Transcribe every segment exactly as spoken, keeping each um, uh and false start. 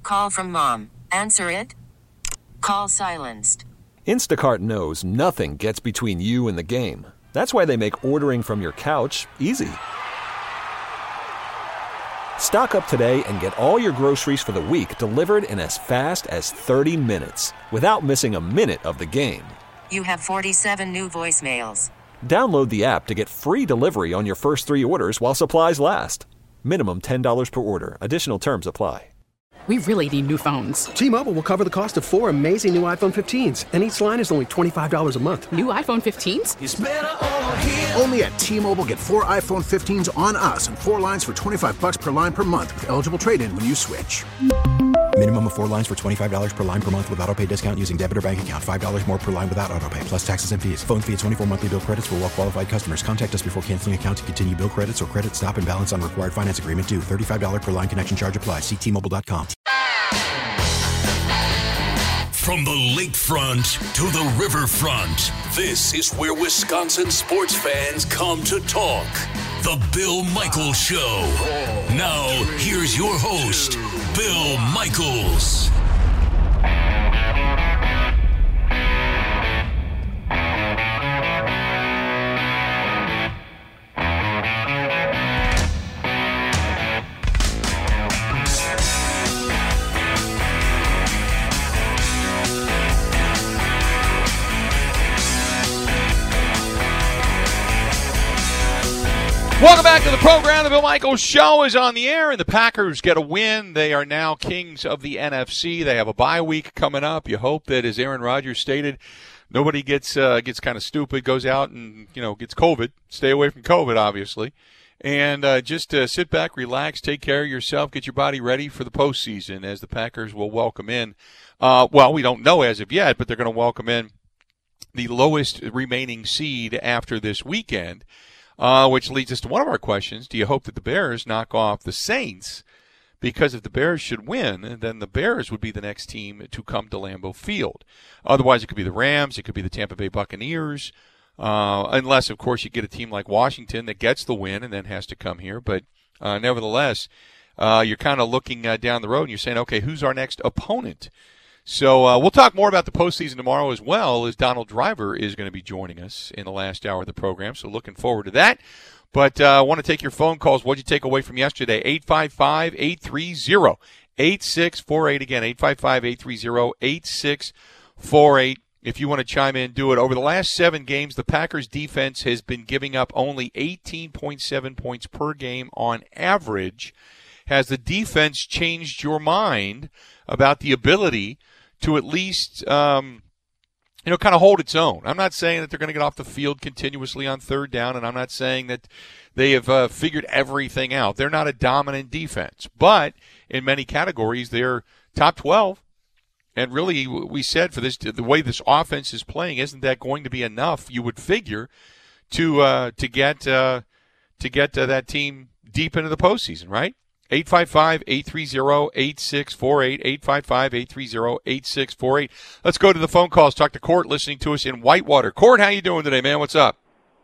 call from mom. Answer it. Call silenced. Instacart knows nothing gets between you and the game. That's why they make ordering from your couch easy. Stock up today and get all your groceries for the week delivered in as fast as thirty minutes without missing a minute of the game. You have forty-seven new voicemails. Download the app to get free delivery on your first three orders while supplies last. Minimum ten dollars per order. Additional terms apply. We really need new phones. T-Mobile will cover the cost of four amazing new iPhone fifteens, and each line is only twenty-five dollars a month. New iPhone fifteens? It's better over here. Only at T-Mobile, get four iPhone fifteens on us and four lines for twenty-five bucks per line per month with eligible trade-in when you switch. Minimum of four lines for twenty-five dollars per line per month with autopay discount using debit or bank account. five dollars more per line without autopay, plus taxes and fees. Phone fee at twenty-four monthly bill credits for well-qualified customers. Contact us before canceling account to continue bill credits or credit stop and balance on required finance agreement due. thirty-five dollars per line connection charge applies. See T Mobile dot com. From the lakefront to the riverfront, this is where Wisconsin sports fans come to talk. The Bill Michaels Show. Now, here's your host, Bill Michaels. Welcome back to the program. The Bill Michaels Show is on the air, and the Packers get a win. They are now kings of the N F C. They have a bye week coming up. You hope that, as Aaron Rodgers stated, nobody gets uh, gets kind of stupid, goes out and you know gets COVID. Stay away from COVID, obviously, and uh, just uh, sit back, relax, take care of yourself, get your body ready for the postseason, as the Packers will welcome in. Uh, well, we don't know as of yet, but they're going to welcome in the lowest remaining seed after this weekend. Uh, which leads us to one of our questions. Do you hope that the Bears knock off the Saints? Because if the Bears should win, then the Bears would be the next team to come to Lambeau Field. Otherwise, it could be the Rams. It could be the Tampa Bay Buccaneers. Uh, unless, of course, you get a team like Washington that gets the win and then has to come here. But uh, nevertheless, uh, you're kind of looking uh, down the road and you're saying, okay, who's our next opponent? So uh, we'll talk more about the postseason tomorrow as well, as Donald Driver is going to be joining us in the last hour of the program. So looking forward to that. But uh, I want to take your phone calls. What did you take away from yesterday? eight five five, eight three zero, eight six four eight. Again, eight five five, eight three zero, eight six four eight. If you want to chime in, do it. Over the last seven games, the Packers defense has been giving up only eighteen point seven points per game on average. Has the defense changed your mind about the ability to at least, um, you know, kind of hold its own? I'm not saying that they're going to get off the field continuously on third down, and I'm not saying that they have uh, figured everything out. They're not a dominant defense, but in many categories, they're top twelve. And really, we said for this, the way this offense is playing, isn't that going to be enough? You would figure to uh, to get uh, to get uh, that team deep into the postseason, right? eight five five, eight three zero, eight six four eight, eight five five, eight three zero, eight six four eight. Let's go to the phone calls. Talk to Court, listening to us in Whitewater. Court, how you doing today, man? What's up?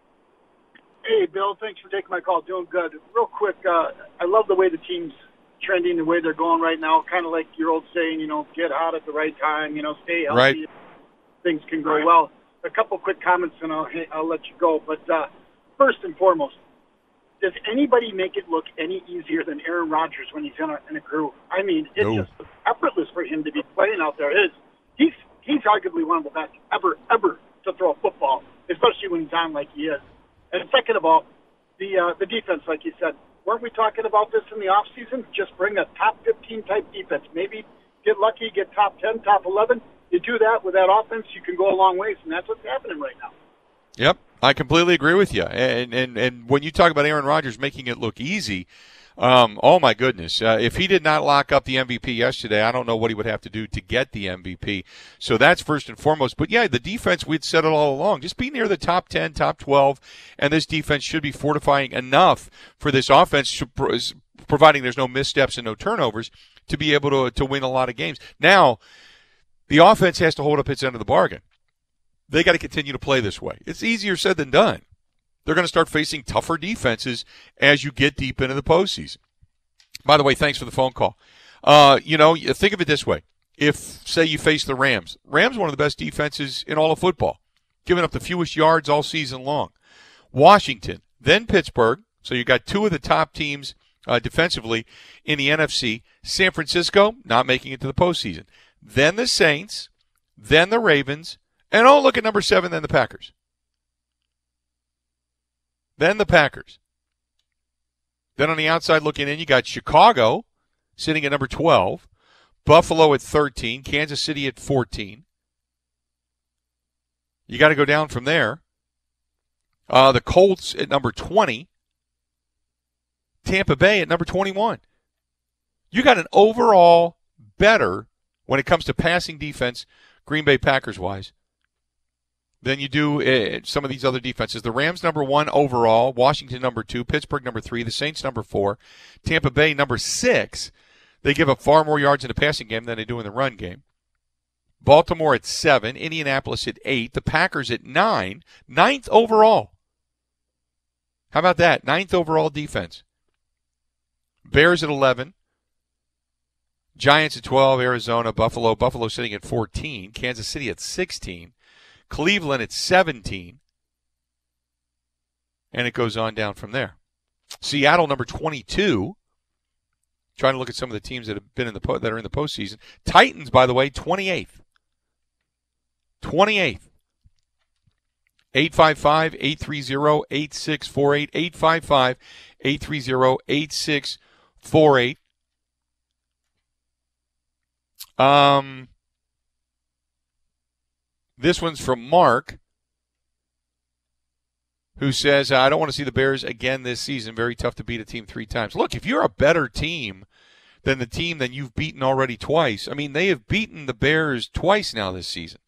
Hey, Bill. Thanks for taking my call. Doing good. Real quick, uh, I love the way the team's trending, the way they're going right now. Kind of like your old saying, you know, get hot at the right time, you know, stay healthy. Right. Things can go well. A couple quick comments, and I'll, I'll let you go. But uh, first and foremost, does anybody make it look any easier than Aaron Rodgers when he's in a, in a groove? I mean, it's No. just effortless for him to be playing out there. It is. He's he's arguably one of the best ever, ever to throw a football, especially when he's on like he is. And second of all, the uh, the defense, like you said, weren't we talking about this in the offseason? Just bring a top fifteen type defense. Maybe get lucky, get top ten, top eleven. You do that with that offense, you can go a long ways, and that's what's happening right now. Yep, I completely agree with you. And and, and when you talk about Aaron Rodgers making it look easy, um, oh, my goodness. Uh, if he did not lock up the M V P yesterday, I don't know what he would have to do to get the M V P. So that's first and foremost. But, yeah, the defense, we'd said it all along. Just be near the top ten, top twelve, and this defense should be fortifying enough for this offense, providing there's no missteps and no turnovers, to be able to, to win a lot of games. Now, the offense has to hold up its end of the bargain. They got to continue to play this way. It's easier said than done. They're going to start facing tougher defenses as you get deep into the postseason. By the way, thanks for the phone call. Uh, you know, you think of it this way. If, say, you face the Rams. Rams are one of the best defenses in all of football, giving up the fewest yards all season long. Washington, then Pittsburgh. So you got two of the top teams uh, defensively in the N F C. San Francisco, not making it to the postseason. Then the Saints, then the Ravens, and oh, look at number seven, then the Packers. Then the Packers. Then on the outside looking in, you got Chicago sitting at number twelve, Buffalo at thirteen, Kansas City at fourteen. You got to go down from there. Uh, the Colts at number twenty, Tampa Bay at number twenty-one. You got an overall better, when it comes to passing defense, Green Bay Packers-wise, than you do uh, some of these other defenses. The Rams number one overall, Washington number two, Pittsburgh number three, the Saints number four, Tampa Bay number six. They give up far more yards in the passing game than they do in the run game. Baltimore at seven, Indianapolis at eight, the Packers at nine, ninth overall. How about that? Ninth overall defense. Bears at eleven, Giants at twelve, Arizona, Buffalo, Buffalo sitting at fourteen, Kansas City at sixteen, Cleveland at seventeen, and it goes on down from there. Seattle number twenty-two. Trying to look at some of the teams that have been in the po- that are in the postseason. Titans, by the way, twenty-eighth. twenty-eighth. eight five five, eight three zero, eight six four eight. eight five five, eight three zero, eight six four eight. Um, this one's from Mark, who says, I don't want to see the Bears again this season. Very tough to beat a team three times. Look, if you're a better team than the team that you've beaten already twice, I mean, they have beaten the Bears twice now this season.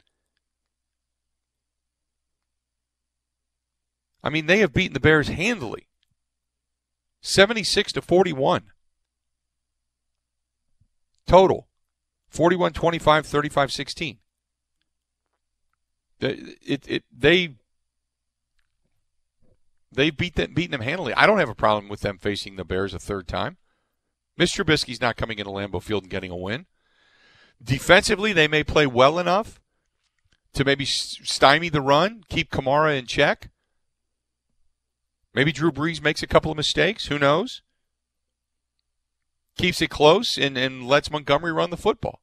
I mean, they have beaten the Bears handily. seventy-six to forty-one. Total. forty-one twenty-five, thirty-five sixteen. It, it, it, they... They've beat them, beaten them handily. I don't have a problem with them facing the Bears a third time. Mister Trubisky's not coming into Lambeau Field and getting a win. Defensively, they may play well enough to maybe stymie the run, keep Kamara in check. Maybe Drew Brees makes a couple of mistakes. Who knows? Keeps it close and, and lets Montgomery run the football.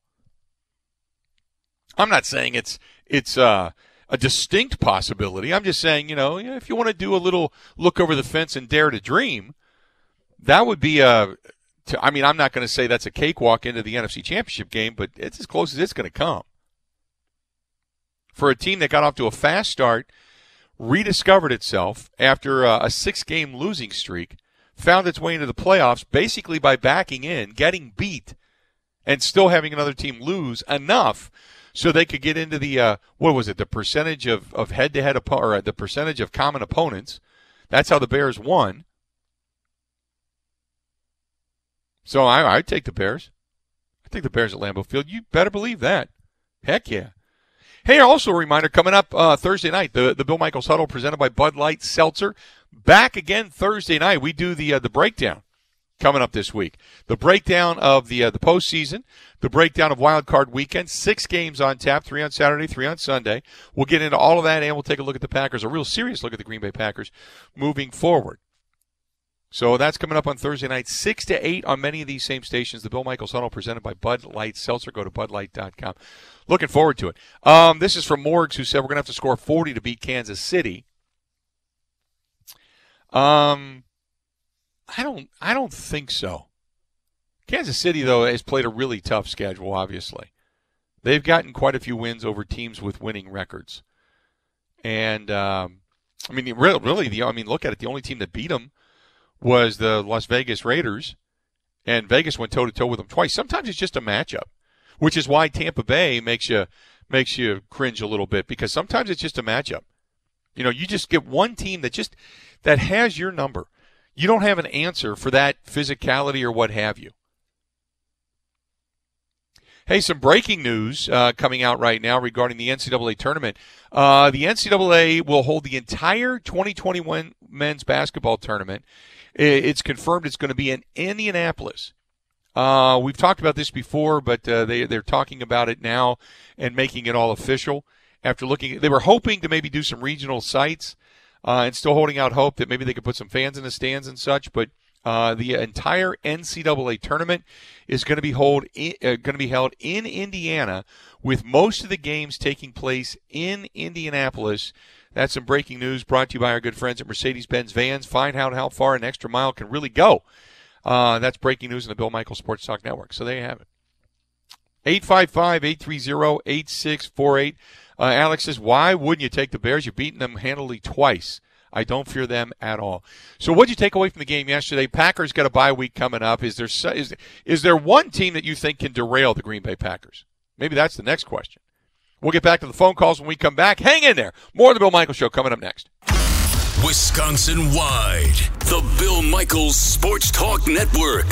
I'm not saying it's it's uh, a distinct possibility. I'm just saying, you know, if you want to do a little look over the fence and dare to dream, that would be a – I mean, I'm not going to say that's a cakewalk into the N F C Championship game, but it's as close as it's going to come. For a team that got off to a fast start, rediscovered itself after uh, a six-game losing streak, found its way into the playoffs basically by backing in, getting beat, and still having another team lose enough so they could get into the, uh, what was it, the percentage of, of head-to-head, oppo- or the percentage of common opponents. That's how the Bears won. So I, I'd take the Bears. I take the Bears at Lambeau Field. You better believe that. Heck yeah. Hey, also a reminder, coming up uh, Thursday night, the, the Bill Michaels Huddle presented by Bud Light Seltzer. Back again Thursday night. We do the uh, the breakdown coming up this week. The breakdown of the uh, the postseason, the breakdown of Wild Card Weekend, six games on tap, three on Saturday, three on Sunday. We'll get into all of that, and we'll take a look at the Packers, a real serious look at the Green Bay Packers moving forward. So that's coming up on Thursday night, six to eight on many of these same stations. The Bill Michaels Huddle presented by Bud Light Seltzer. Go to bud light dot com. Looking forward to it. Um, this is from Morgs, who said we're going to have to score forty to beat Kansas City. Um, I don't, I don't think so. Kansas City, though, has played a really tough schedule, obviously. They've gotten quite a few wins over teams with winning records. And, um, I mean, really, the, I mean, look at it. The only team that beat them was the Las Vegas Raiders, and Vegas went toe-to-toe with them twice. Sometimes it's just a matchup, which is why Tampa Bay makes you makes you cringe a little bit, because sometimes it's just a matchup. You know, you just get one team that just that has your number. You don't have an answer for that physicality or what have you. Hey, some breaking news uh, coming out right now regarding the N C double A tournament. Uh, the N C double A will hold the entire twenty twenty-one men's basketball tournament. It's confirmed it's going to be in Indianapolis. Uh, we've talked about this before, but uh, they, they're talking about it now and making it all official. After looking, they were hoping to maybe do some regional sites uh, and still holding out hope that maybe they could put some fans in the stands and such. But uh, the entire N C double A tournament is going to be hold in, uh, going to be held in Indiana, with most of the games taking place in Indianapolis. That's some breaking news brought to you by our good friends at Mercedes-Benz Vans. Find out how far an extra mile can really go. Uh, that's breaking news in the Bill Michaels Sports Talk Network. So there you have it. eight five five, eight three zero, eight six four eight. Uh, Alex says, why wouldn't you take the Bears? You've beaten them handily twice. I don't fear them at all. So what did you take away from the game yesterday? Packers got a bye week coming up. Is there is, is there one team that you think can derail the Green Bay Packers? Maybe that's the next question. We'll get back to the phone calls when we come back. Hang in there. More of the Bill Michaels Show coming up next. Wisconsin-wide, the Bill Michaels Sports Talk Network.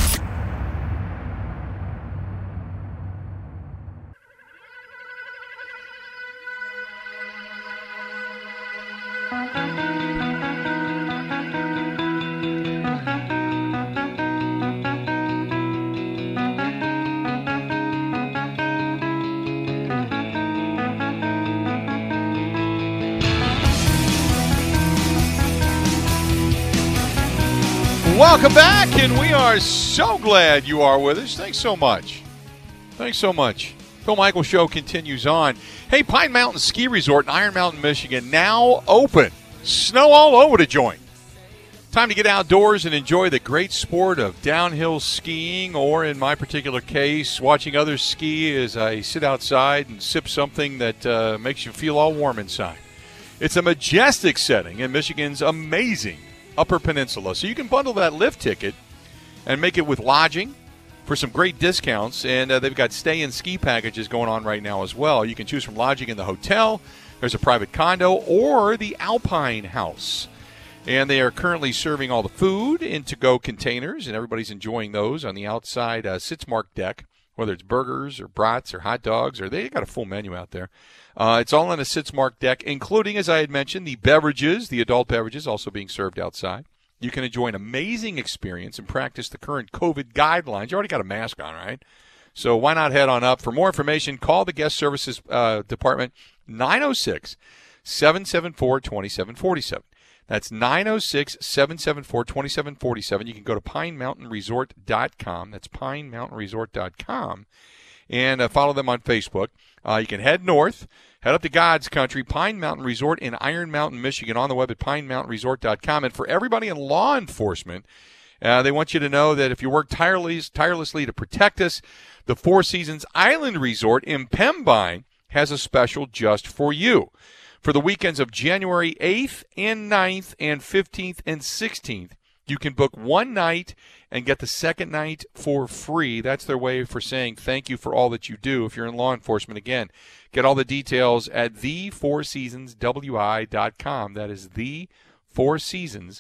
Welcome back, and we are so glad you are with us. Thanks so much. Thanks so much. Bill Michaels Show continues on. Hey, Pine Mountain Ski Resort in Iron Mountain, Michigan, now open. Snow all over the joint. Time to get outdoors and enjoy the great sport of downhill skiing, or in my particular case, watching others ski as I sit outside and sip something that uh, makes you feel all warm inside. It's a majestic setting in Michigan's amazing Upper Peninsula. So you can bundle that lift ticket and make it with lodging for some great discounts. And uh, they've got stay and ski packages going on right now as well. You can choose from lodging in the hotel, there's a private condo, or the Alpine House. And they are currently serving all the food in to-go containers, and everybody's enjoying those on the outside uh, Sitzmark deck, whether it's burgers or brats or hot dogs, or they got a full menu out there. Uh, it's all on a Sitzmark deck, including, as I had mentioned, the beverages, the adult beverages also being served outside. You can enjoy an amazing experience and practice the current COVID guidelines. You already got a mask on, right? So why not head on up? For more information, call the guest services uh, department, nine oh six, seven seven four, two seven four seven. That's nine oh six, seven seven four, two seven four seven. You can go to pine mountain resort dot com. That's pine mountain resort dot com. And uh, follow them on Facebook. Uh, you can head north, head up to God's Country, Pine Mountain Resort in Iron Mountain, Michigan, on the web at pine mountain resort dot com. And for everybody in law enforcement, uh, they want you to know that if you work tireless, tirelessly to protect us, the Four Seasons Island Resort in Pembine has a special just for you. For the weekends of January eighth and ninth and fifteenth and sixteenth, you can book one night and get the second night for free. That's their way for saying thank you for all that you do if you're in law enforcement. Again, get all the details at the four seasons w i dot com. That is the four seasons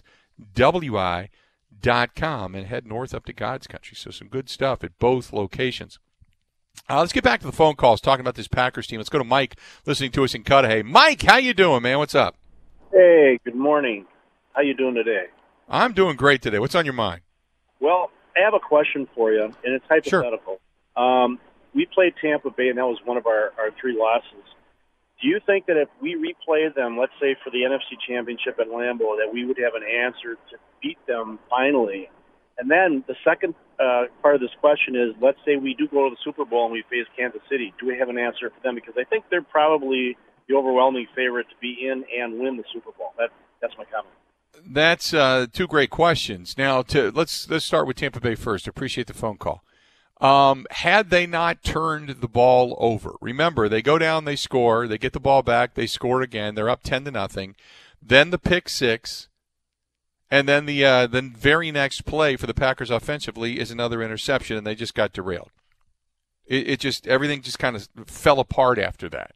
w i dot com. And head north up to God's Country. So some good stuff at both locations. Uh, let's get back to the phone calls, talking about this Packers team. Let's go to Mike, listening to us in Cudahy. Mike, how you doing, man? What's up? Hey, good morning. How you doing today? I'm doing great today. What's on your mind? Well, I have a question for you, and it's hypothetical. Sure. Um, we played Tampa Bay, and that was one of our, our three losses. Do you think that if we replay them, let's say for the N F C Championship at Lambeau, that we would have an answer to beat them finally? And then the second uh, part of this question is, let's say we do go to the Super Bowl and we face Kansas City. Do we have an answer for them? Because I think they're probably the overwhelming favorite to be in and win the Super Bowl. That, that's my comment. That's uh, two great questions. Now, to let's let's start with Tampa Bay first. Appreciate the phone call. Um, had they not turned the ball over, remember, they go down, they score, they get the ball back, they score again, they're up ten to nothing. Then the pick six. And then the uh, the very next play for the Packers offensively is another interception, and they just got derailed. It, it just everything just kind of fell apart after that,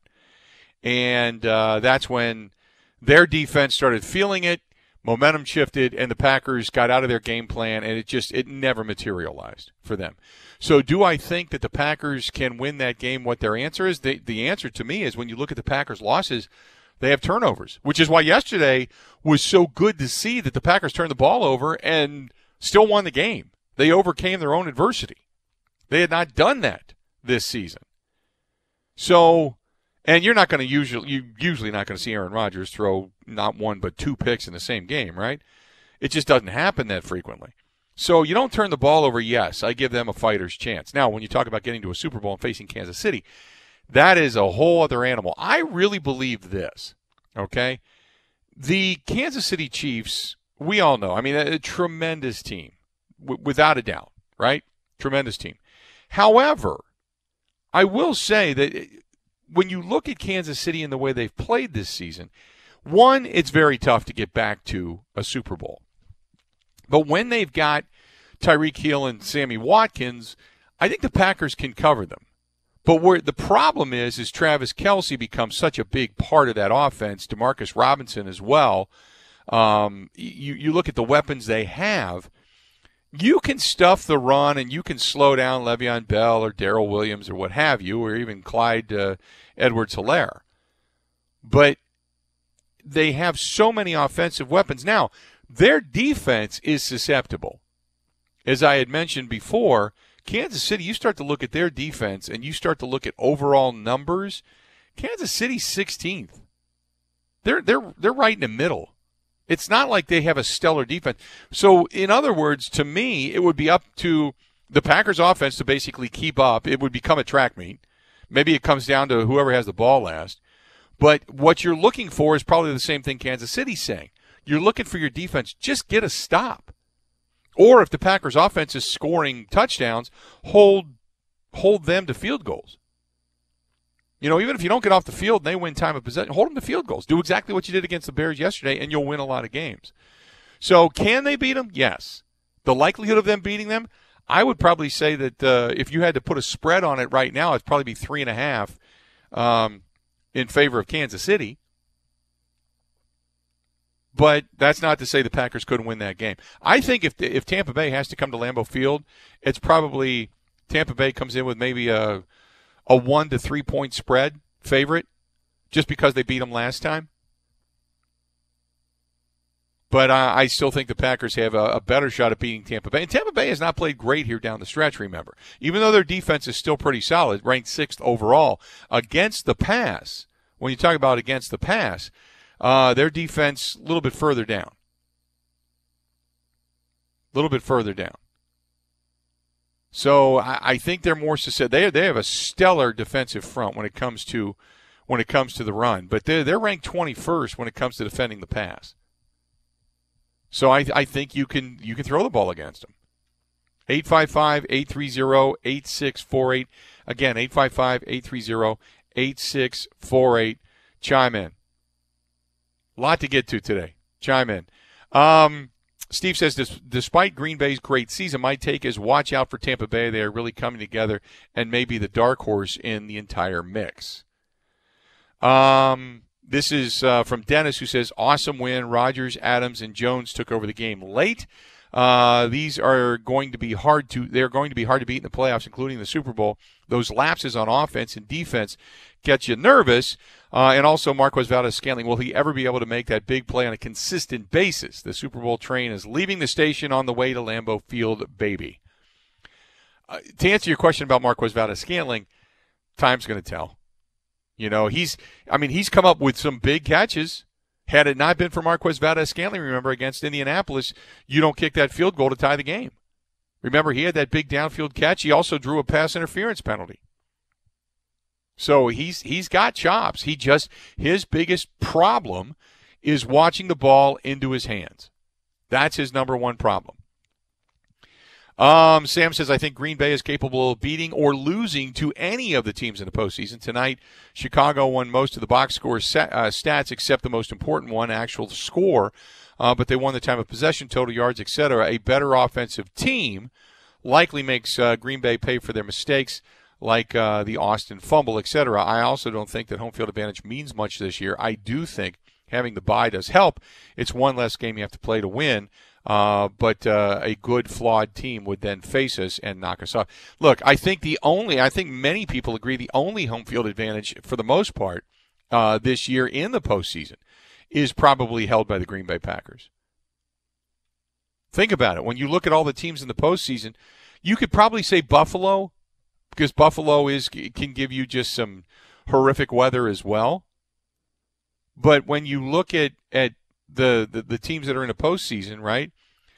and uh, that's when their defense started feeling it. Momentum shifted, and the Packers got out of their game plan, and it just it never materialized for them. So, do I think that the Packers can win that game? What their answer is? The the answer to me is when you look at the Packers' losses, they have turnovers, which is why yesterday was so good to see that the Packers turned the ball over and still won the game. They overcame their own adversity. They had not done that this season. So, and you're not going to usually, you usually not going to see Aaron Rodgers throw not one but two picks in the same game, right? It just doesn't happen that frequently. So you don't turn the ball over, yes, I give them a fighter's chance. Now, when you talk about getting to a Super Bowl and facing Kansas City, that is a whole other animal. I really believe this, okay? The Kansas City Chiefs, we all know, I mean, a, a tremendous team, w- without a doubt, right? Tremendous team. However, I will say that when you look at Kansas City and the way they've played this season, one, it's very tough to get back to a Super Bowl. But when they've got Tyreek Hill and Sammy Watkins, I think the Packers can cover them. But where the problem is, is Travis Kelce becomes such a big part of that offense, DeMarcus Robinson as well. Um, you, you look at the weapons they have, you can stuff the run and you can slow down Le'Veon Bell or Darrell Williams or what have you, or even Clyde uh, Edwards-Helaire. But they have so many offensive weapons. Now, their defense is susceptible. As I had mentioned before, Kansas City, you start to look at their defense and you start to look at overall numbers, Kansas City's sixteenth. They're they're they're right in the middle. It's not like they have a stellar defense. So, in other words, to me, it would be up to the Packers offense to basically keep up. It would become a track meet. Maybe it comes down to whoever has the ball last. But what you're looking for is probably the same thing Kansas City's saying. You're looking for your defense, just get a stop. Or if the Packers offense is scoring touchdowns, hold hold them to field goals. You know, even if you don't get off the field and they win time of possession, hold them to field goals. Do exactly what you did against the Bears yesterday, and you'll win a lot of games. So can they beat them? Yes. The likelihood of them beating them, I would probably say that uh, if you had to put a spread on it right now, it'd probably be three and a half um, in favor of Kansas City. But that's not to say the Packers couldn't win that game. I think if if Tampa Bay has to come to Lambeau Field, it's probably Tampa Bay comes in with maybe a a one to three point spread favorite, just because they beat them last time. But uh, I still think the Packers have a, a better shot at beating Tampa Bay. And Tampa Bay has not played great here down the stretch, remember. Even though their defense is still pretty solid, ranked sixth overall, against the pass, when you talk about against the pass, Uh, their defense a little bit further down. A little bit further down. So I, I think they're more susceptible. They they have a stellar defensive front when it comes to when it comes to the run, but they're they're ranked twenty-first when it comes to defending the pass. So I I think you can you can throw the ball against them. eight five five, eight three zero, eight six four eight. Again, eight five five, eight three zero, eight six four eight. Chime in. A lot to get to today. Chime in. Um, Steve says, despite Green Bay's great season, my take is watch out for Tampa Bay. They are really coming together and maybe the dark horse in the entire mix. Um, this is uh, from Dennis, who says, awesome win. Rodgers, Adams, and Jones took over the game late. Uh, these are going to be hard to they're going to be hard to beat in the playoffs, including the Super Bowl. Those lapses on offense and defense get you nervous. Uh, and also Marquez Valdes-Scantling, will he ever be able to make that big play on a consistent basis? The Super Bowl train is leaving the station on the way to Lambeau Field, baby. Uh, to answer your question about Marquez Valdes-Scantling, time's going to tell. You know, he's I mean, he's come up with some big catches. Had it not been for Marquez Valdes-Scantling, remember, against Indianapolis, you don't kick that field goal to tie the game. Remember, he had that big downfield catch. He also drew a pass interference penalty. So he's he's got chops. He just his biggest problem is watching the ball into his hands. That's his number one problem. Um, Sam says, I think Green Bay is capable of beating or losing to any of the teams in the postseason. Tonight, Chicago won most of the box score set, uh, stats except the most important one, actual score. Uh, but they won the time of possession, total yards, et cetera. A better offensive team likely makes uh, Green Bay pay for their mistakes, like uh, the Austin fumble, et cetera. I also don't think that home field advantage means much this year. I do think having the bye does help. It's one less game you have to play to win, uh, but uh, a good, flawed team would then face us and knock us off. Look, I think the only, I think many people agree the only home field advantage for the most part uh, this year in the postseason is probably held by the Green Bay Packers. Think about it. When you look at all the teams in the postseason, you could probably say Buffalo, because Buffalo is can give you just some horrific weather as well. But when you look at, at the, the, the teams that are in the postseason, right,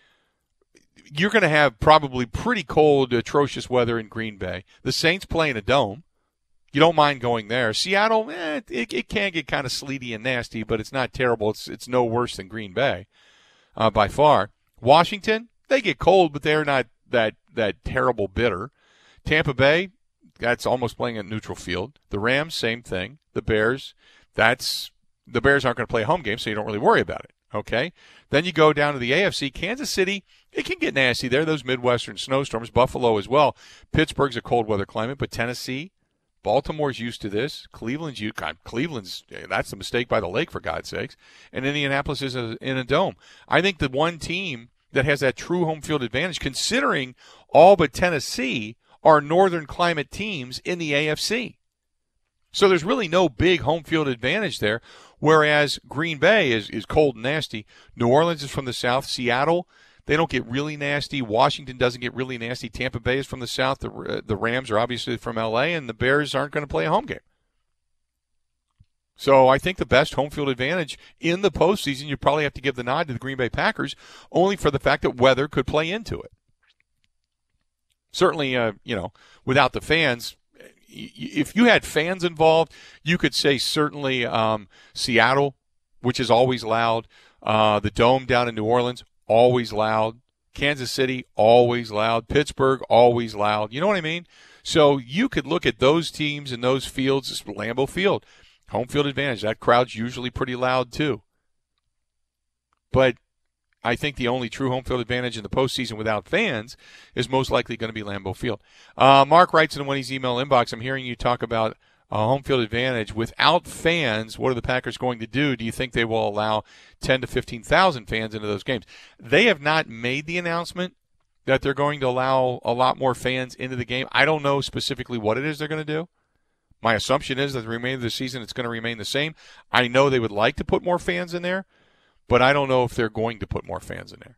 you're going to have probably pretty cold, atrocious weather in Green Bay. The Saints play in a dome. You don't mind going there. Seattle, eh, it, it can get kind of sleety and nasty, but it's not terrible. It's it's no worse than Green Bay uh, by far. Washington, they get cold, but they're not that that terrible bitter. Tampa Bay, that's almost playing at neutral field. The Rams, same thing. The Bears, that's the Bears aren't going to play a home game, so you don't really worry about it. Okay? Then you go down to the A F C. Kansas City, it can get nasty there, those Midwestern snowstorms. Buffalo as well. Pittsburgh's a cold weather climate, but Tennessee, Baltimore's used to this. Cleveland's used. Cleveland's that's a mistake by the lake, for God's sakes. And Indianapolis is a, in a dome. I think the one team that has that true home field advantage, considering all but Tennessee are northern climate teams in the A F C. So there's really no big home field advantage there. Whereas Green Bay is is cold and nasty. New Orleans is from the south. Seattle, they don't get really nasty. Washington doesn't get really nasty. Tampa Bay is from the south. The, uh, the Rams are obviously from L A, and the Bears aren't going to play a home game. So I think the best home field advantage in the postseason, you probably have to give the nod to the Green Bay Packers, only for the fact that weather could play into it. Certainly, uh, you know, without the fans, if you had fans involved, you could say certainly um, Seattle, which is always loud, uh, the Dome down in New Orleans, always loud. Kansas City, always loud. Pittsburgh, always loud. You know what I mean? So you could look at those teams and those fields, Lambeau Field, home field advantage. That crowd's usually pretty loud too. But I think the only true home field advantage in the postseason without fans is most likely going to be Lambeau Field. Uh, Mark writes in Wendy's email inbox, I'm hearing you talk about a home field advantage. Without fans, what are the Packers going to do? Do you think they will allow ten to fifteen thousand fans into those games? They have not made the announcement that they're going to allow a lot more fans into the game. I don't know specifically what it is they're going to do. My assumption is that the remainder of the season it's going to remain the same. I know they would like to put more fans in there, but I don't know if they're going to put more fans in there.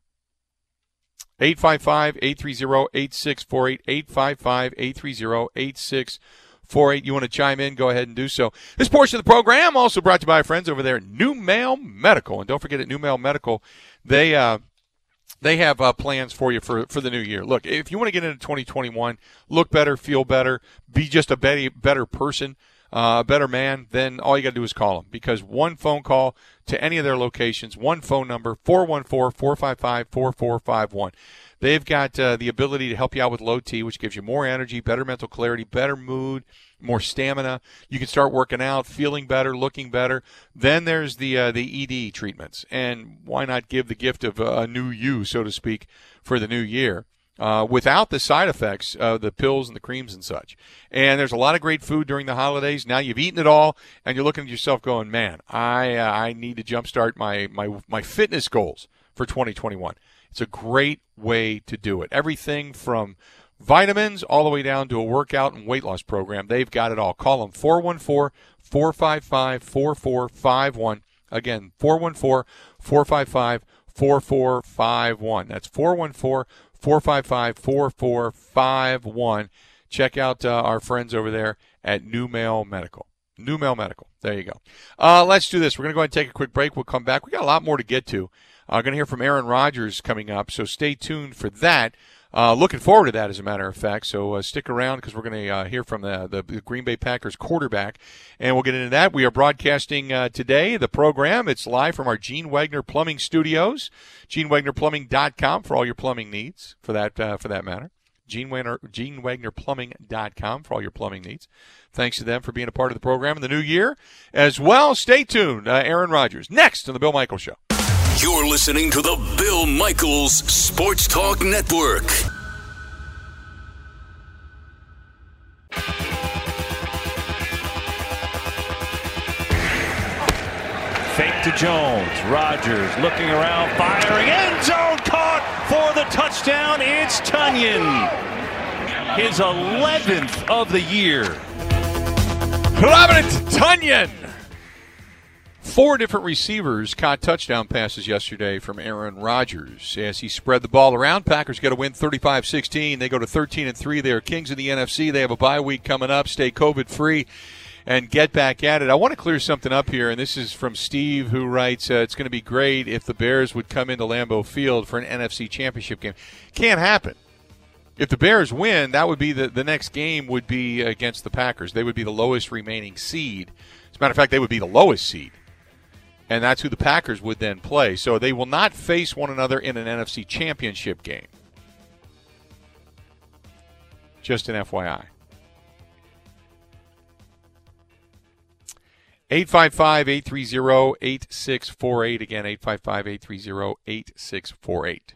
eight five five, eight three zero, eight six four eight, eight five five, eight three zero, eight six four eight. You want to chime in, go ahead and do so. This portion of the program also brought to you by our friends over there at New Mail Medical. And don't forget, at New Mail Medical, they uh, they have uh, plans for you for, for the new year. Look, if you want to get into twenty twenty-one, look better, feel better, be just a better, better person, uh, a better man, then all you got to do is call them. Because one phone call to any of their locations, one phone number, four one four, four five five, four four five one. They've got uh, the ability to help you out with low T, which gives you more energy, better mental clarity, better mood, more stamina. You can start working out, feeling better, looking better. Then there's the uh, the E D treatments. And why not give the gift of a new you, so to speak, for the new year, uh, without the side effects of the pills and the creams and such. And there's a lot of great food during the holidays. Now you've eaten it all, and you're looking at yourself going, man, I uh, I need to jumpstart my, my, my fitness goals for twenty twenty-one. It's a great way to do it. Everything from vitamins all the way down to a workout and weight loss program. They've got it all. Call them four one four, four five five, four four five one. Again, four one four, four five five, four four five one. That's four one four, four five five, four four five one. Check out uh, our friends over there at New Mail Medical. New Mail Medical. There you go. Uh, let's do this. We're going to go ahead and take a quick break. We'll come back. We got a lot more to get to. I'm uh, going to hear from Aaron Rodgers coming up, so stay tuned for that. Uh, looking forward to that, as a matter of fact. So uh, stick around because we're going to uh, hear from the, the Green Bay Packers quarterback, and we'll get into that. We are broadcasting uh, today the program. It's live from our Gene Wagner Plumbing Studios, gene wagner plumbing dot com for all your plumbing needs, for that uh, for that matter. Gene Wagner, gene wagner plumbing dot com for all your plumbing needs. Thanks to them for being a part of the program in the new year as well. Stay tuned. Uh, Aaron Rodgers next on the Bill Michaels Show. You're listening to the Bill Michaels Sports Talk Network. Fake to Jones. Rodgers looking around, firing, end zone, caught for the touchdown. It's Tonyan. His eleventh of the year. Robert Tonyan. Four different receivers caught touchdown passes yesterday from Aaron Rodgers as he spread the ball around. Packers get a win thirty-five sixteen. They go to thirteen and three. They are kings of the N F C. They have a bye week coming up. Stay COVID-free and get back at it. I want to clear something up here, and this is from Steve, who writes, uh, it's going to be great if the Bears would come into Lambeau Field for an N F C championship game. Can't happen. If the Bears win, that would be the, the next game would be against the Packers. They would be the lowest remaining seed. As a matter of fact, they would be the lowest seed. And that's who the Packers would then play. So they will not face one another in an N F C championship game. Just an F Y I. eight five five, eight three zero, eight six four eight. Again, eight five five, eight three zero, eight six four eight.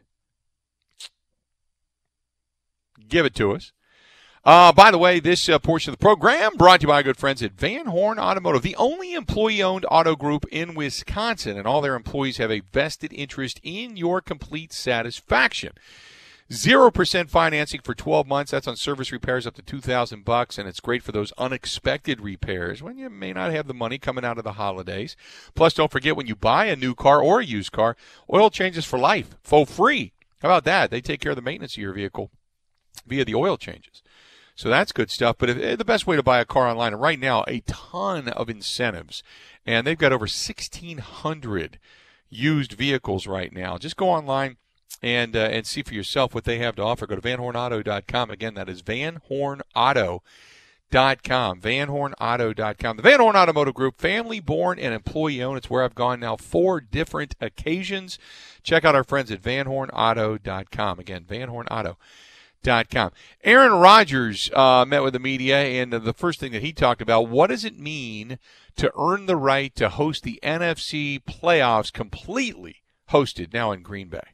Give it to us. Uh, by the way, this uh, portion of the program brought to you by our good friends at Van Horn Automotive, the only employee-owned auto group in Wisconsin, and all their employees have a vested interest in your complete satisfaction. Zero percent financing for twelve months. That's on service repairs up to two thousand bucks, and it's great for those unexpected repairs when you may not have the money coming out of the holidays. Plus, don't forget, when you buy a new car or a used car, oil changes for life, for free. How about that? They take care of the maintenance of your vehicle via the oil changes. So that's good stuff. But if, the best way to buy a car online, and right now, a ton of incentives. And they've got over sixteen hundred used vehicles right now. Just go online and uh, and see for yourself what they have to offer. Go to van horn auto dot com. Again, that is van horn auto dot com. van horn auto dot com. The Van Horn Automotive Group, family-born and employee-owned. It's where I've gone now four different occasions. Check out our friends at van horn auto dot com. Again, van horn auto dot com. Dot com. Aaron Rodgers uh, met with the media, and uh, the first thing that he talked about, what does it mean to earn the right to host the N F C playoffs completely hosted now in Green Bay?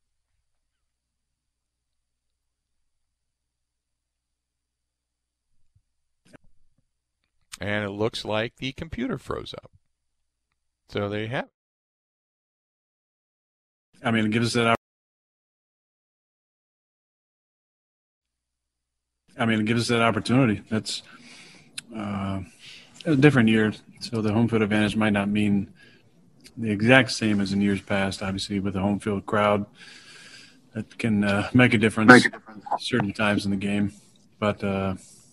And it looks like the computer froze up. So there you have it. I mean, it gives us that opportunity. I mean, it gives us that opportunity. That's uh, a different year, so the home field advantage might not mean the exact same as in years past. Obviously, with the home field crowd, that can uh, make a difference, make a difference certain times in the game. But uh,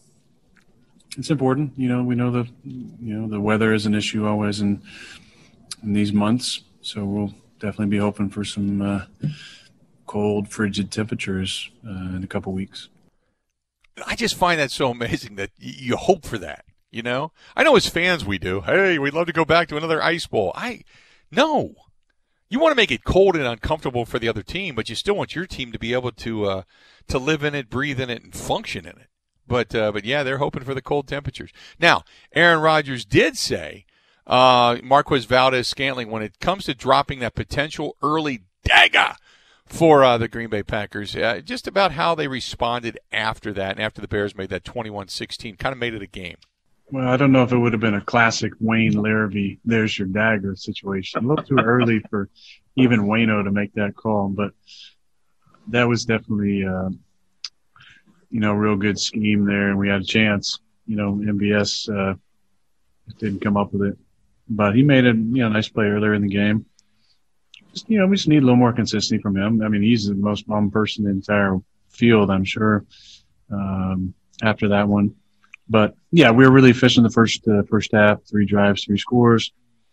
it's important. You know, we know the you know the weather is an issue always in in these months, so we'll definitely be hoping for some uh, cold, frigid temperatures uh, in a couple weeks. I just find that so amazing that you hope for that, you know? I know as fans we do. Hey, we'd love to go back to another ice bowl. I no. You want to make it cold and uncomfortable for the other team, but you still want your team to be able to uh, to live in it, breathe in it, and function in it. But, uh, but yeah, they're hoping for the cold temperatures. Now, Aaron Rodgers did say, uh, Marquez Valdes-Scantling, when it comes to dropping that potential early dagger for uh, the Green Bay Packers, uh, just about how they responded after that and after the Bears made that twenty-one sixteen, kind of made it a game. Well, I don't know if it would have been a classic Wayne Larrabee, there's your dagger situation. A little too early for even Wayno to make that call, but that was definitely, uh, you know, a real good scheme there, and we had a chance. You know, M B S uh, didn't come up with it, but he made a you know nice play earlier in the game. Just, you know, we just need a little more consistency from him. I mean, he's the most bummed person in the entire field, I'm sure, um, after that one. But, yeah, we were really efficient the first uh, first half, three drives, three scores.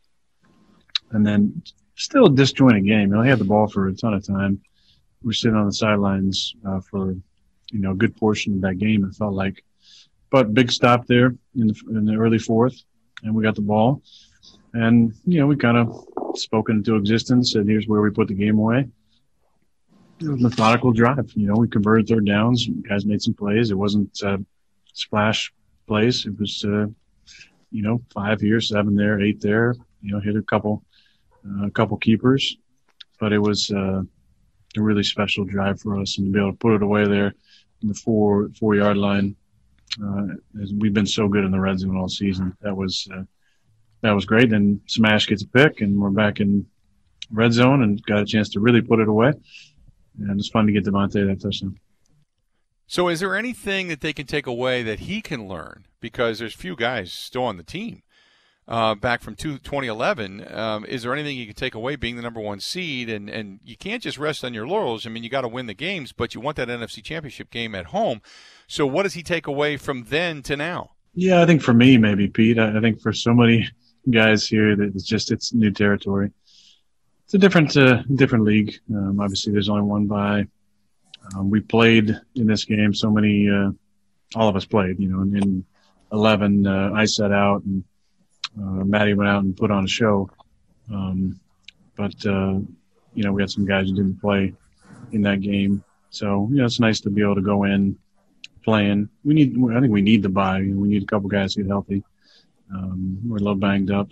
And then still a disjointed game. You know, he had the ball for a ton of time. We were sitting on the sidelines uh, for, you know, a good portion of that game, it felt like. But big stop there in the, in the early fourth, and we got the ball. And, you know, we kind of spoken into existence, and here's where we put the game away. It was a methodical drive. You know, we converted third downs. Guys made some plays. It wasn't uh, splash plays. It was, uh, you know, five here, seven there, eight there. You know, hit a couple, uh, a couple keepers. But it was uh, a really special drive for us, and to be able to put it away there in the four four yard line. Uh, as we've been so good in the red zone all season. That was uh, that was great. And Smash gets a pick, and we're back in red zone and got a chance to really put it away. And it's fun to get Devontae that touchdown. So is there anything that they can take away that he can learn? Because there's few guys still on the team. uh, back from two, twenty eleven. Um, is there anything you can take away being the number one seed? And, and you can't just rest on your laurels. I mean, you got to win the games, but you want that N F C Championship game at home. So what does he take away from then to now? Yeah, I think for me, maybe, Pete, I, I think for so many guys here that it's just it's new territory. It's a different uh, different league. Um, obviously, there's only one bye. Um, we played in this game. So many, uh, all of us played. You know, in, in eleven, uh, I sat out, and uh, Matty went out and put on a show. Um, but uh, you know, we had some guys who didn't play in that game. So you know, it's nice to be able to go in playing. We need. I think we need the bye. We need a couple guys to get healthy. Um, we're a little banged up.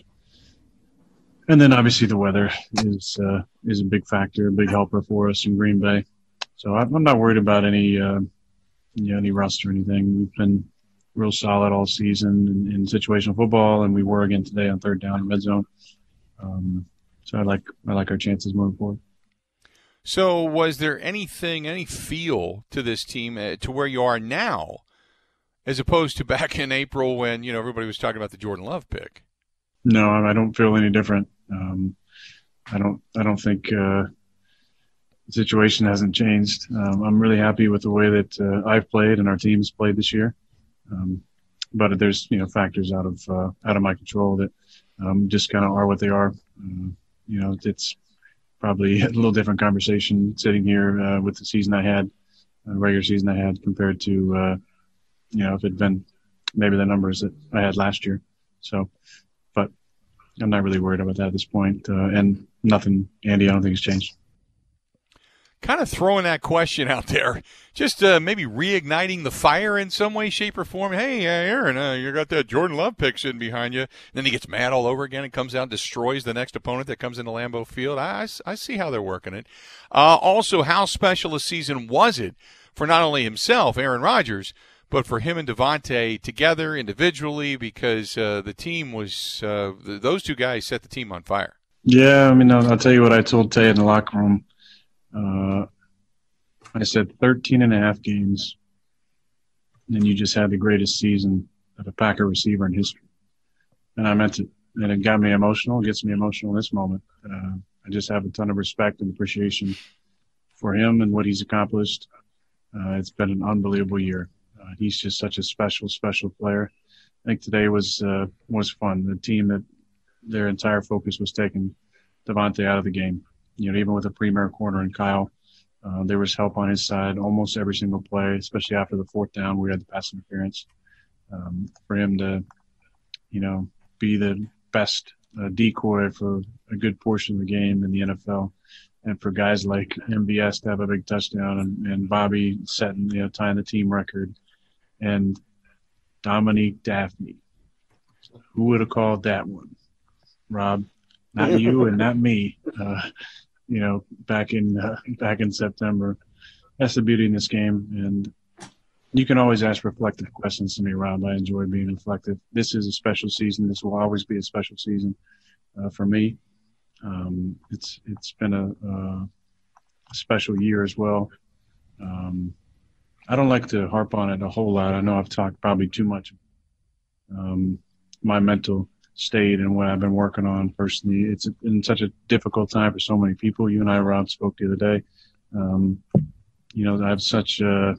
And then obviously the weather is uh, is a big factor, a big helper for us in Green Bay. So I'm not worried about any uh, you know, any rust or anything. We've been real solid all season in, in situational football, and we were again today on third down in red zone. Um, so I like I like our chances moving forward. So was there anything, any feel to this team uh, to where you are now, as opposed to back in April when you know everybody was talking about the Jordan Love pick? No, I don't feel any different. Um, I don't. I don't think uh, the situation hasn't changed. Um, I'm really happy with the way that uh, I've played and our team's played this year. Um, but there's you know factors out of uh, out of my control that um, just kind of are what they are. Uh, you know, it's probably a little different conversation sitting here uh, with the season I had, uh, regular season I had, compared to uh, you know if it'd been maybe the numbers that I had last year. So. But I'm not really worried about that at this point. Uh, and nothing, Andy, I don't think has changed. Kind of throwing that question out there, just uh, maybe reigniting the fire in some way, shape, or form. Hey, uh, Aaron, uh, you got that Jordan Love pick sitting behind you. And then he gets mad all over again and comes out and destroys the next opponent that comes into Lambeau Field. I, I see how they're working it. Uh, also, how special a season was it for not only himself, Aaron Rodgers, but for him and Davante together individually, because uh, the team was uh, – those two guys set the team on fire. Yeah, I mean, I'll, I'll tell you what I told Tay in the locker room. Uh, I said thirteen and a half games, and you just had the greatest season of a Packer receiver in history. And I meant it. And it got me emotional. It gets me emotional in this moment. Uh, I just have a ton of respect and appreciation for him and what he's accomplished. Uh, it's been an unbelievable year. Uh, he's just such a special, special player. I think today was uh, was fun. The team that their entire focus was taking Davante out of the game. You know, even with a premier corner in Kyle, uh, there was help on his side almost every single play, especially after the fourth down where we had the pass interference. Um, for him to, you know, be the best uh, decoy for a good portion of the game in the N F L. And for guys like M B S to have a big touchdown and, and Bobby setting, you know, tying the team record. And Dominique Daphne. Who would have called that one? Rob, not you and not me. Uh, you know, back in uh, back in September. That's the beauty in this game. And you can always ask reflective questions to me, Rob. I enjoy being reflective. This is a special season. This will always be a special season uh, for me. Um, it's it's been a, a special year as well. Um, I don't like to harp on it a whole lot. I know I've talked probably too much. Um, my mental state and what I've been working on personally. It's been such a difficult time for so many people. You and I, Rob, spoke the other day. Um, you know, I have such a,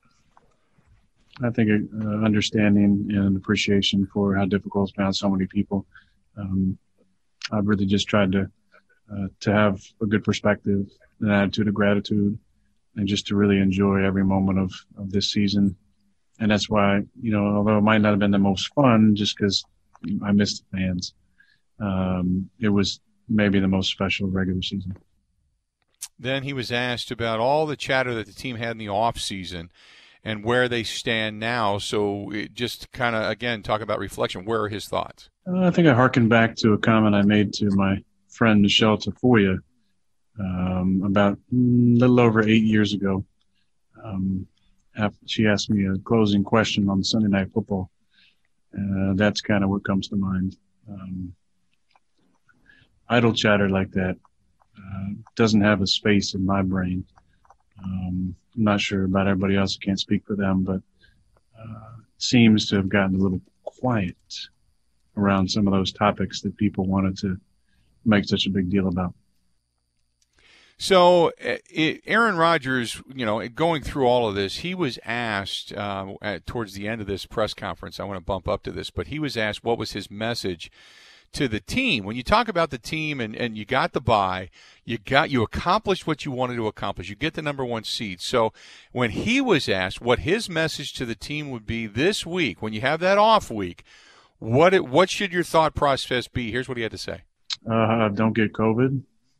I think, a, a understanding and appreciation for how difficult it's been on so many people. Um, I've really just tried to uh, to have a good perspective, an attitude of gratitude, and just to really enjoy every moment of, of this season. And that's why, you know, although it might not have been the most fun just because I missed the fans, um, it was maybe the most special regular season. Then he was asked about all the chatter that the team had in the offseason and where they stand now. So it just kind of, again, talk about reflection. Where are his thoughts? Uh, I think I harken back to a comment I made to my friend Michelle Tafoya um, about a little over eight years ago. Um, after she asked me a closing question on Sunday Night Football. Uh, that's kind of what comes to mind. Um, idle chatter like that uh, doesn't have a space in my brain. Um, I'm not sure about everybody else. I can't speak for them, but uh, seems to have gotten a little quiet around some of those topics that people wanted to make such a big deal about. So it, Aaron Rodgers, you know, going through all of this, he was asked uh, at, towards the end of this press conference, I want to bump up to this, but he was asked what was his message to the team. When you talk about the team and, and you got the bye, you got you accomplished what you wanted to accomplish. You get the number one seed. So when he was asked what his message to the team would be this week, when you have that off week, what it, what should your thought process be? Here's what he had to say. Uh, don't get COVID.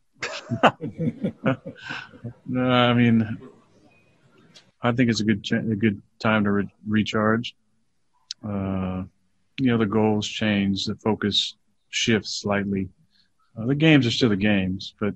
No, I mean, I think it's a good ch- a good time to re- recharge. Uh, you know, the goals change, the focus shifts slightly. Uh, the games are still the games, but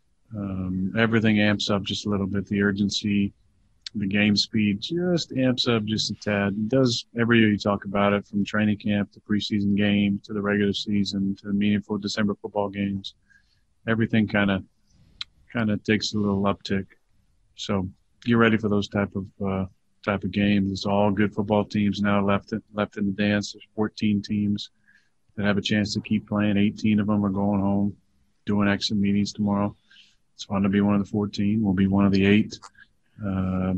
um, everything amps up just a little bit. The urgency, the game speed just amps up just a tad. It does every year. You talk about it, from training camp to preseason game to the regular season to meaningful December football games. Everything kind of kind of takes a little uptick. So get ready for those type of uh, type of games. It's all good football teams now left in, left in the dance. There's fourteen teams that have a chance to keep playing. eighteen of them are going home, doing exit meetings tomorrow. It's fun to be one of the fourteen. We'll be one of the eight uh,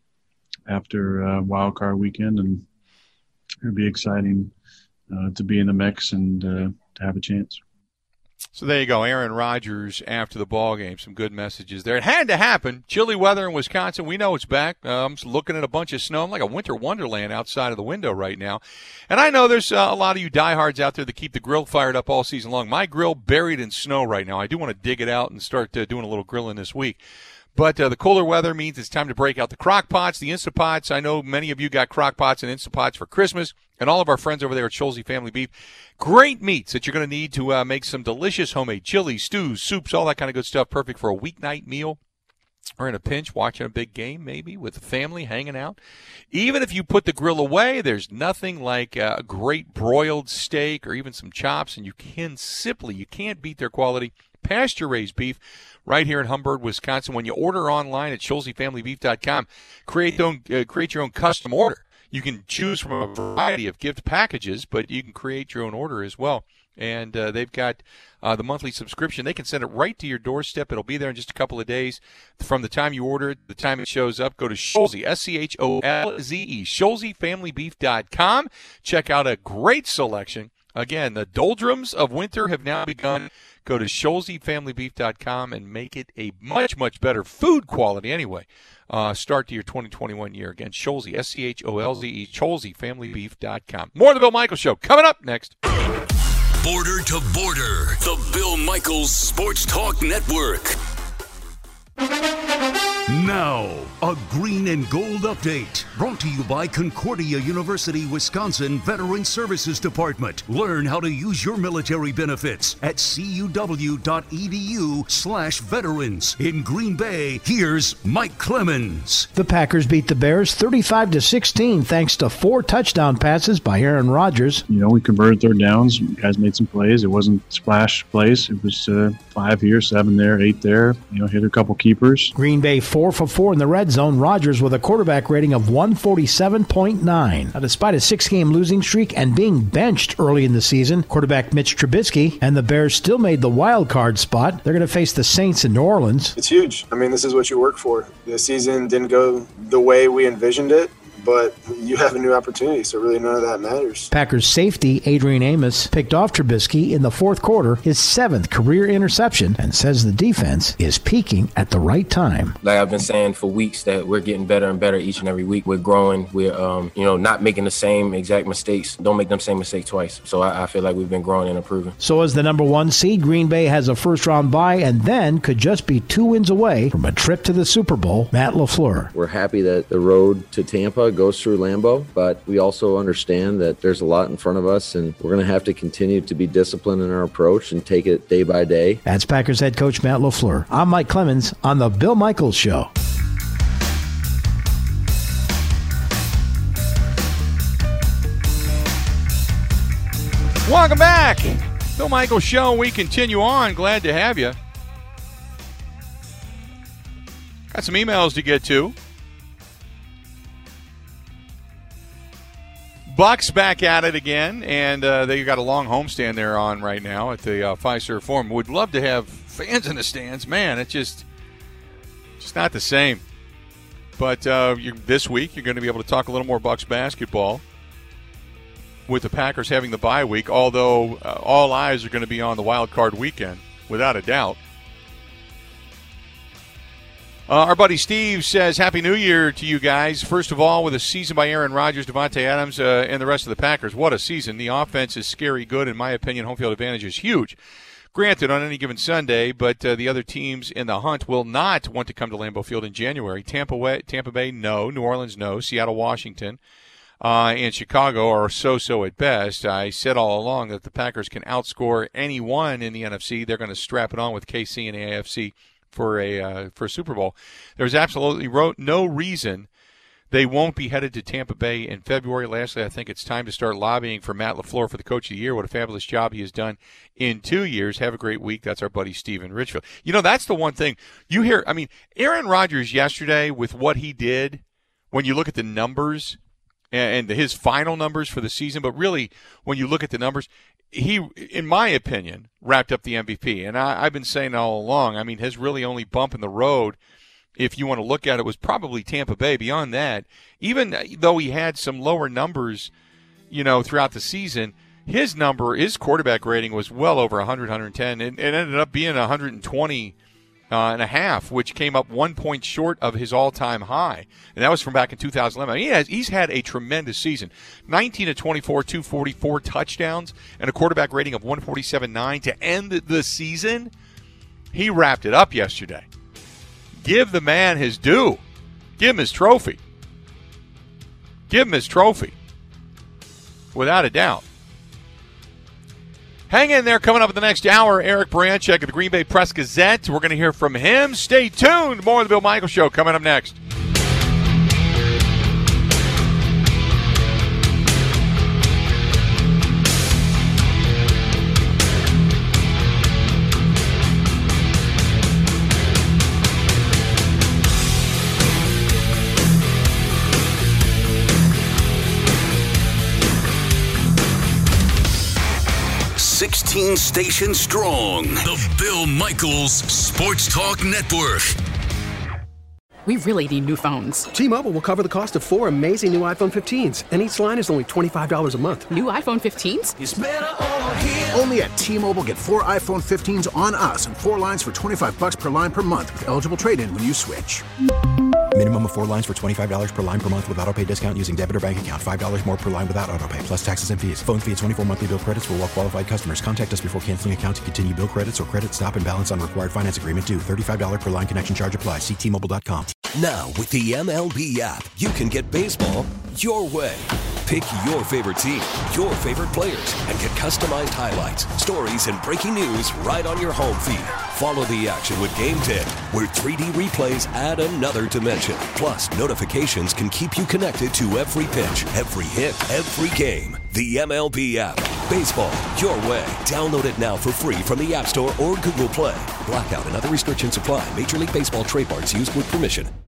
after uh, Wild Card weekend, and it'll be exciting uh, to be in the mix and uh, to have a chance. So there you go, Aaron Rodgers after the ball game. Some good messages there. It had to happen. Chilly weather in Wisconsin. We know it's back. Uh, I'm looking at a bunch of snow. I'm like a winter wonderland outside of the window right now. And I know there's uh, a lot of you diehards out there that keep the grill fired up all season long. My grill buried in snow right now. I do want to dig it out and start uh, doing a little grilling this week. But uh, the cooler weather means it's time to break out the crock pots, the Instant Pots. I know many of you got crock pots and Instant Pots for Christmas, and all of our friends over there at Scholze Family Beef. Great meats that you're going to need to uh, make some delicious homemade chilies, stews, soups, all that kind of good stuff. Perfect for a weeknight meal or in a pinch, watching a big game maybe with the family, hanging out. Even if you put the grill away, there's nothing like a great broiled steak or even some chops, and you can simply, you can't beat their quality. Pasture-raised beef right here in Humberg, Wisconsin. When you order online at Scholze Family Beef dot com, create, own, uh, create your own custom order. You can choose from a variety of gift packages, but you can create your own order as well. And uh, they've got uh, the monthly subscription. They can send it right to your doorstep. It'll be there in just a couple of days. From the time you order it, the time it shows up, go to Scholze, S C H O L Z E, Scholze Family Beef dot com. Check out a great selection. Again, the doldrums of winter have now begun. Go to Scholze Family Beef dot com and make it a much, much better food quality anyway. Uh, start to your twenty twenty-one year. Again, Scholze, S C H O L Z E, Scholze Family Beef dot com. More of the Bill Michaels Show coming up next. Border to Border, the Bill Michaels Sports Talk Network. Now, a green and gold update brought to you by Concordia University, Wisconsin Veteran Services Department. Learn how to use your military benefits at cuw.edu slash veterans. In Green Bay, here's Mike Clemens. The Packers beat the Bears thirty-five to sixteen thanks to four touchdown passes by Aaron Rodgers. You know, we converted third downs. Guys made some plays. It wasn't splash plays. It was uh, five here, seven there, eight there. You know, hit a couple keepers. Green Bay four for four in the red zone. Rodgers with a quarterback rating of one forty-seven point nine. Now, despite a six-game losing streak and being benched early in the season, quarterback Mitch Trubisky and the Bears still made the wild card spot. They're going to face the Saints in New Orleans. It's huge. I mean, this is what you work for. The season didn't go the way we envisioned it, but you have a new opportunity, so really none of that matters. Packers safety Adrian Amos picked off Trubisky in the fourth quarter, his seventh career interception, and says the defense is peaking at the right time. Like I've been saying for weeks, that we're getting better and better each and every week. We're growing. We're, um, you know, not making the same exact mistakes. Don't make them same mistake twice. So I, I feel like we've been growing and improving. So as the number one seed, Green Bay has a first-round bye and then could just be two wins away from a trip to the Super Bowl. Matt LaFleur. We're happy that the road to Tampa goes through Lambeau, but we also understand that there's a lot in front of us, and we're going to have to continue to be disciplined in our approach and take it day by day. That's Packers head coach Matt LaFleur. I'm Mike Clemens on the Bill Michaels Show. Welcome back. Bill Michaels Show. We continue on. Glad to have you. Got some emails to get to. Bucks back at it again, and uh, they got a long homestand they're on right now at the uh, Fiserv Forum. Would love to have fans in the stands. Man, it's just, just not the same. But uh, you, this week, you're going to be able to talk a little more Bucks basketball with the Packers having the bye week, although uh, all eyes are going to be on the wild card weekend, without a doubt. Uh, our buddy Steve says, Happy New Year to you guys. First of all, with a season by Aaron Rodgers, Devontae Adams, uh, and the rest of the Packers. What a season. The offense is scary good. In my opinion, home field advantage is huge. Granted, on any given Sunday, but uh, the other teams in the hunt will not want to come to Lambeau Field in January. Tampa, Way, Tampa Bay, no. New Orleans, no. Seattle, Washington, uh, and Chicago are so-so at best. I said all along that the Packers can outscore anyone in the N F C. They're going to strap it on with K C and the A F C for a uh, for a Super Bowl. There's absolutely ro- no reason they won't be headed to Tampa Bay in February. Lastly, I think it's time to start lobbying for Matt LaFleur for the Coach of the Year. What a fabulous job he has done in two years. Have a great week. That's our buddy Steven Richfield. You know, that's the one thing you hear. I mean, Aaron Rodgers yesterday with what he did, when you look at the numbers and, and his final numbers for the season, but really when you look at the numbers, he, in my opinion, wrapped up the M V P. And I, I've been saying all along, I mean, his really only bump in the road, if you want to look at it, was probably Tampa Bay. Beyond that, even though he had some lower numbers, you know, throughout the season, his number, his quarterback rating was well over one hundred, one hundred ten. It, it ended up being one hundred twenty uh, and a half, which came up one point short of his all-time high. And that was from back in two thousand eleven. I mean, he has, he's had a tremendous season. nineteen to twenty-four, two forty-four touchdowns, and a quarterback rating of one forty-seven point nine to end the season. He wrapped it up yesterday. Give the man his due. Give him his trophy. Give him his trophy. Without a doubt. Hang in there. Coming up in the next hour, Eric Baranczyk of the Green Bay Press-Gazette. We're going to hear from him. Stay tuned. More of the Bill Michaels Show coming up next. sixteen stations strong. The Bill Michaels Sports Talk Network. We really need new phones. T-Mobile will cover the cost of four amazing new iPhone fifteens, and each line is only twenty-five dollars a month. New iPhone fifteens? It's better over here. Only at T-Mobile, get four iPhone fifteens on us and four lines for twenty-five bucks per line per month with eligible trade-in when you switch. Minimum of four lines for twenty-five dollars per line per month with autopay discount using debit or bank account. five dollars more per line without autopay, plus taxes and fees. Phone fee at twenty-four monthly bill credits for well-qualified customers. Contact us before canceling account to continue bill credits or credit stop and balance on required finance agreement due. thirty-five dollars per line connection charge applies. See T Mobile dot com. Now, with the M L B app, you can get baseball your way. Pick your favorite team, your favorite players, and get customized highlights, stories, and breaking news right on your home feed. Follow the action with Game ten, where three D replays add another dimension. Plus, notifications can keep you connected to every pitch, every hit, every game. The M L B app. Baseball your way. Download it now for free from the App Store or Google Play. Blackout and other restrictions apply. Major League Baseball trademarks used with permission.